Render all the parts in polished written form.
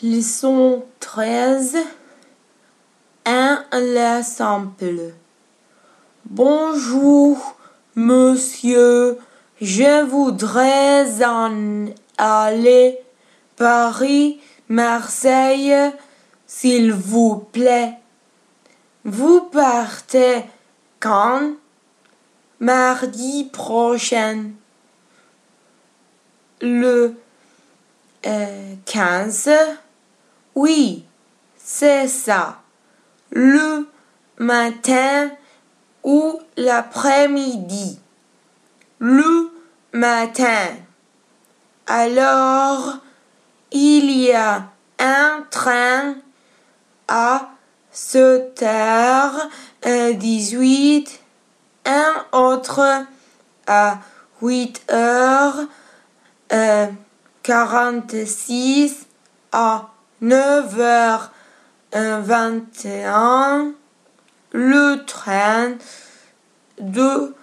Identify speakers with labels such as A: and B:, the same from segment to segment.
A: Leçon 13. Un simple. Bonjour, monsieur. Je voudrais en aller Paris, Marseille, s'il vous plaît. Vous partez quand? Mardi prochain. Le 15. Oui, c'est ça. Le matin ou l'après-midi. Le matin. Alors, il y a un train à 7h18, un autre à 8h46, à 9h21, le train de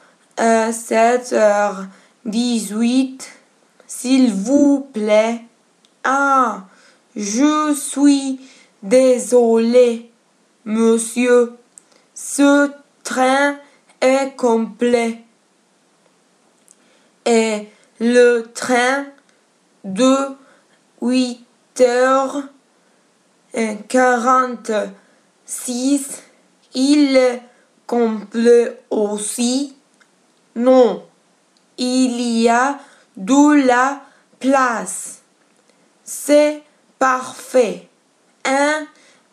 A: 7h18, s'il vous plaît. Ah, je suis désolé, monsieur. Ce train est complet. Et le train de 8h46, il est complet aussi? Non, il y a de la place. C'est parfait. Un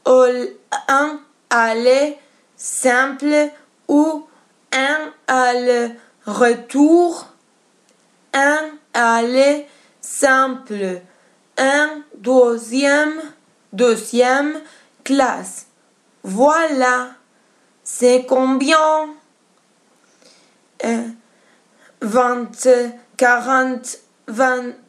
A: aller simple ou un aller-retour? Un aller simple. Un deuxième classe. Voilà. C'est combien? 20, 40, 20.